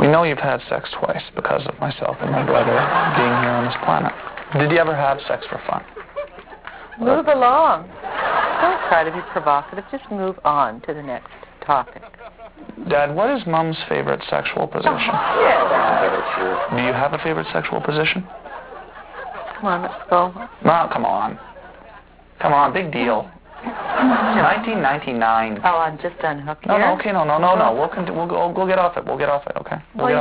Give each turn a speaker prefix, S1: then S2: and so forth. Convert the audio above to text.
S1: You know you've had sex twice because of myself and my brother being here on this planet. Did you ever have sex for fun?
S2: Move along. Don't try to be provocative. Just move on to the next topic.
S1: Dad, what is Mom's favorite sexual position?
S2: Yeah.
S1: Do you have a favorite sexual position?
S2: Come on, let's go.
S1: No, come on. Come on, big deal. 1999.
S2: Oh, I'm just unhooked
S1: No,
S2: here.
S1: no, okay, no. We'll get off it. Okay.